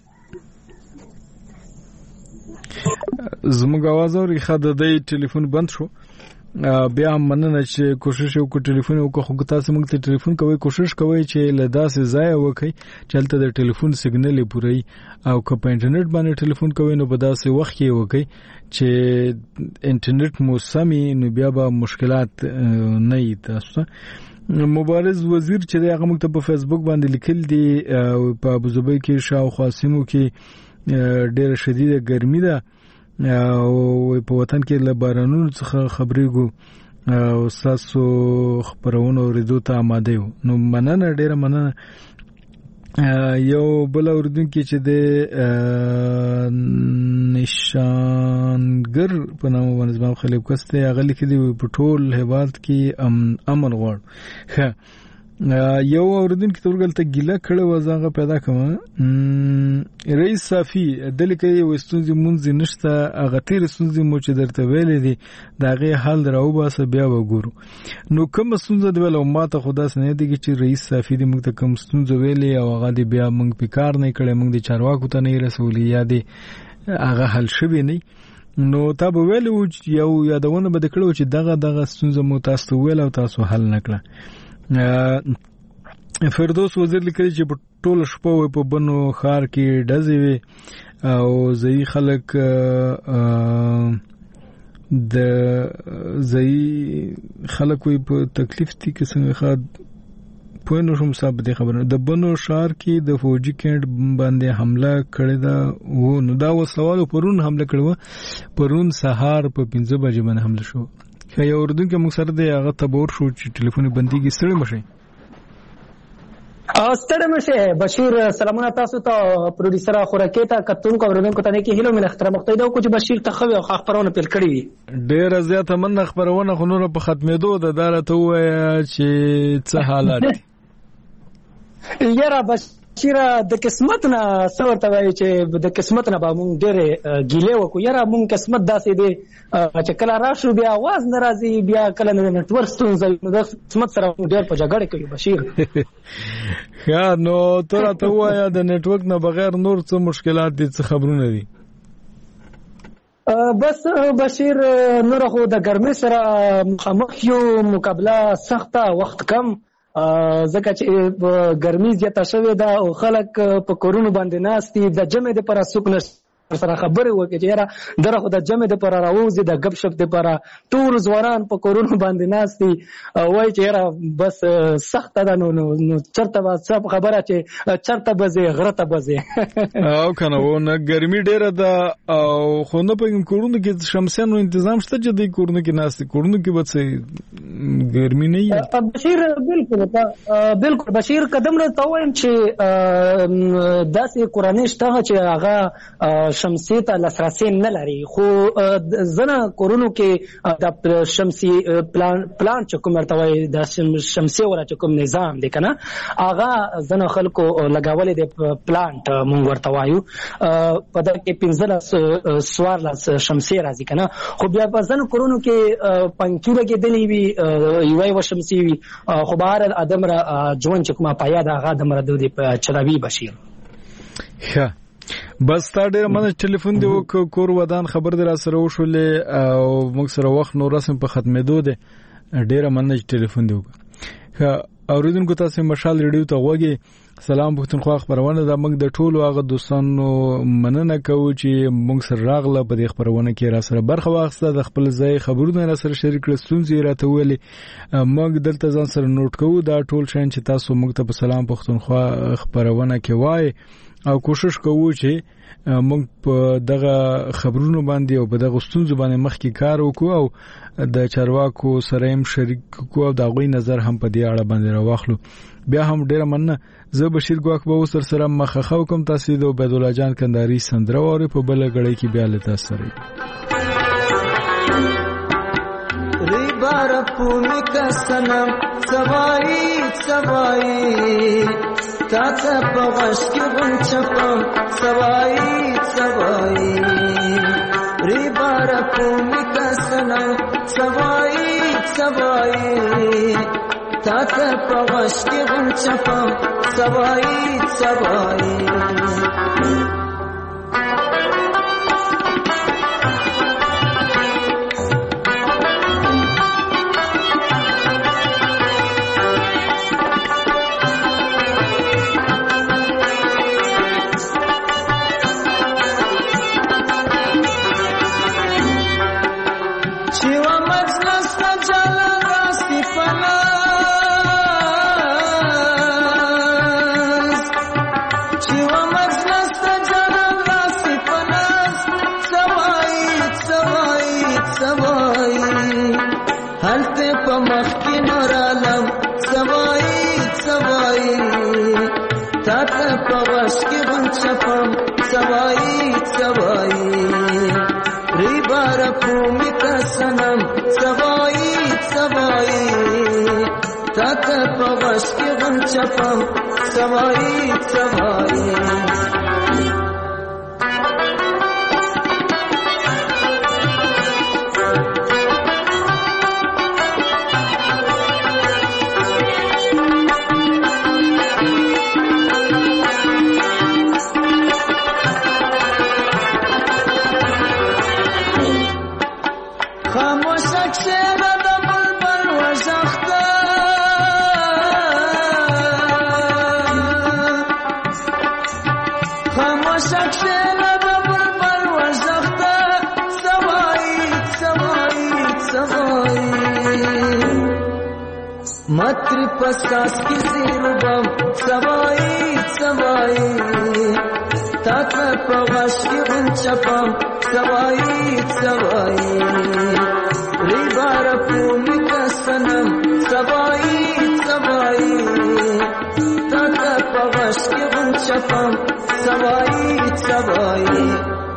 زموږ आवाज اوري خاطر د ټلیفون بند شو بیا هم مننه چې کوشش وکړو ټلیفون وکړو خو تاسو موږ ته ټلیفون کوي کوشش کوي چې له داسې ځای وکړي چې تل د ټلیفون سیګنل پوری او که په انټرنیټ باندې ټلیفون کوي نو په داسې وخت کې وکړي چې انټرنیټ مو سمي نو بیا به مشکلات نه وي تاسو مبارز وزیر چې هغه موږ ته په فیسبوک باندې لیکل دي په ابوظبي کې شاوخوا سیمو کې ډېر شدیده ګرمي ده او په وطن کې له بارانونو څخه خبرېږو او تاسو خبرونه ورېدو ته آماده یو نو مننه ډېره مننه یو بل اوریدونکو چې د نشانګر په نامه باندې زما خلیب کسته هغه لیکلي په ټول هیواد کې امن غواړو یو اوریدونکو تورګل ته ګیله کړه وځه پیدا کوم رئیس صافي د لیکي وستونځي مونږ نشته هغه تیر سونځي مو چې درته ویلې دي داغه حل دراو باسه بیا وګورو نو کوم سونځه دی ول او ماته خدا سنه دی چې رئیس صافي دې موږ ته کوم سونځه ویلې او هغه دی بیا موږ پکار نه کړې موږ د چارواکو ته نه رسولې یا دی هغه حل شوی نه نو تا به ویلو یو یادونه به کړو چې دغه دغه سونځه مو تاسو ویل او تاسو حل نکړه فردوس وزیر لیکلی چې په ټول شپه په بنو خار کې ډزې وي او ځای خلک د ځای خلک وي په تکلیف دي کې څنګه خاد په نو شم صاحب دې خبره د بنو شهر کې د فوجي کېنټ باندې حمله کړې ده و نو دا و سوال پرون حمله کړو پرون سهار په پنځه بجې باندې حمله شو خو یو اردن کې موږ سره دی هغه تبور شو چې ټلیفون بنديږي ستړي مشي ستړي مشه بشیر سلامونه تاسو ته پروډوسر خوراکې ته کتون کو ورودونکو ته نه کې هیلو من احترام مقتدی او کوم بشیر ته خو خبرونه پیل کړی ډیر زیاته من خبرونه خو نور په ختمېدو د داله ته وای چې څه حالات یاره بشیر د قسمت نه څور ته وای چې د قسمت نه به مونږ ډېر ګیله وکړو یاره مونږ قسمت داسې دی چې کله راشو بیا आवाज ناراضي بیا کله نت ورک ستونزې د قسمت سره ډېر په جګړه کوي بشیر ها نو تر ته وای د نت ورک نه بغیر نور څه مشکلات دي څه خبرونه دي بس بشیر نور خو د ګرمۍ سره مخامخ یو مقابله سخته وخت کم ځکه چې ګرمي زیاته شوې ده او خلک په کورونو باندې ناست دي د جمع د پر سوق سره خبرې وکړي چې یاره دغه خو د جمع دپاره راوځي د ګپ شپ دپاره ټول ځوانان په کورونو باندې ناست دي وایي چې یاره بس سخته ده نو نو چېرته به څه خبره چې چېرته به ځې غره ته به ځې او که نه و نه ګرمي ډېره ده او خو نه پوهېږم کورونو کې شمسیانو انتظام شته چې دوی کورونو کې ناست دي کورونو کې به څه ګرمي نه وي بشیر بلکل بلکل بشیر قدم له ته وایم چې داسې کورنۍ شته چې هغه شمسي ته لاسرسی نه لري خو ځنه کورونو کې د شمسي پلان پلان چې کوم ورته وایي د شمسي ولا چې کوم نظام دی که نه هغه ځنه خلکو لګولی دی پلانټ مونږ ورته وایو په دغه کې پنځلس څوارلس شمسي راځي که نه خو بیا په ځنو کورونو کې پنکي لګېدلې وي یوه یوه شمسي وي خو بهر ادمره ژوند چې کومه پایه ده هغه دمره د دې چلوي بشیر ښه بس تا ډېره مننه ټلیفون دې وکړ کور ودان خبر دې را سره وشولې او موږ سره وخت نو رسم په ختمېدو دی ډېره مننه چې ټلیفون دې وکړ ښه اورېدونکو تاسې مشال ریډیو ته غوږې سلام پښتونخوا خبرونه ده موږ د ټولو هغه دوستانو مننه کوو چې موږ سره راغله په دې خبرونه کې را سره برخه واخیسته د خپل ځای خبرونه را سره شریک کړل ستونزې راته وویلې موږ دلته ځان سره نوٹ کوو دا ټول شیان چې تاسو موږ ته په سلام پښتونخوا خبرونه کې وایي او کوشش کوو چې موږ په دغه خبرونو باندې او په دغه ستونزو باندې مخکې کار وکړو او د چارواکو سره هم شریک کوو او د هغوی نظر هم په دې اړه باندې راواخلو بیا هم ډېره مننه زه بشیر ګواک به اوس سره مخه کوم تاسې د عبید الله جان کندهاري سندره واورئ په بله ګړۍ کې بیا له تاسو سره ریبار پومی کا سنم سوایی سوایی تاتا پغش کی غن چپم سوایی سوایی ریبار پومی کا سنم سوایی سوایی تاتا پغش کی غن چپم سوایی سوایی سوایی سوایی ریبار پومی کا سنم سوایی سوایی تات پغش کی غم چپم سوایی سوایی متری پساس کی زیر بم سوایی سوایی تاک پغش کی غن چپم سوایی سوایی ریبار پومی کا سنم سوایی سوایی تاک پغش کی غن چپم سوایی سوایی